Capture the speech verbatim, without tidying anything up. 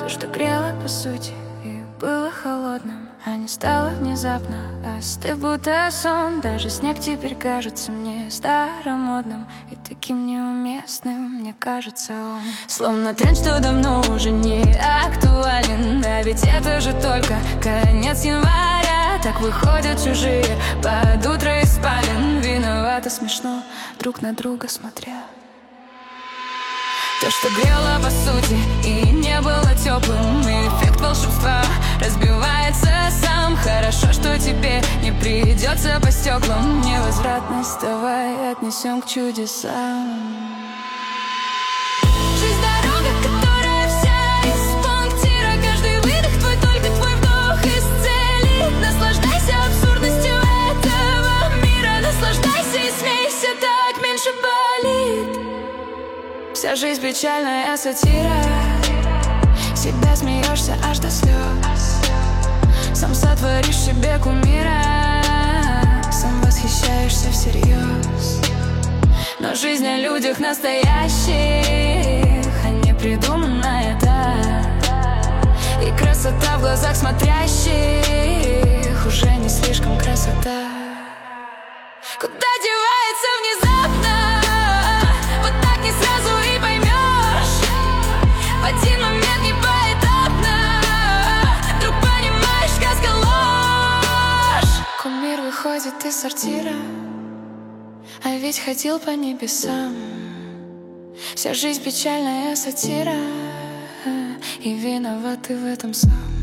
То, что грело по сути и было холодным, а не стало внезапно остыв, будто сон. Даже снег теперь кажется мне старомодным и таким неуместным, мне кажется он. Словно тренд, что давно уже не актуален. А ведь это же только конец января. Так выходят чужие под утро из спален. Виновато смешно, друг на друга смотря. То, что грело по сути и не было теплым, эффект волшебства разбивается сам. Хорошо, что тебе не придется по стеклам. Невозвратность давай отнесем к чудесам. Жизнь дорога, которая вся из пунктира. Каждый выдох твой, только твой вдох из цели. Наслаждайся абсурдностью этого мира. Наслаждайся и смейся, так меньше болит. Вся жизнь печальная сатира. Себя смеешься аж до слез. Сам сотворишь себе кумира. Сам восхищаешься всерьез. Но жизнь о людях настоящих, а не придуманная та. И красота в глазах смотрящих уже не слишком красота. Куда девается внезапно? Вот так не сразу и поймешь. В один момент не поэтапно. Вдруг понимаешь, сказка ложь. Кумир выходит из сортира, а ведь ходил по небесам. Вся жизнь печальная сатира, и виноват ты в этом сам.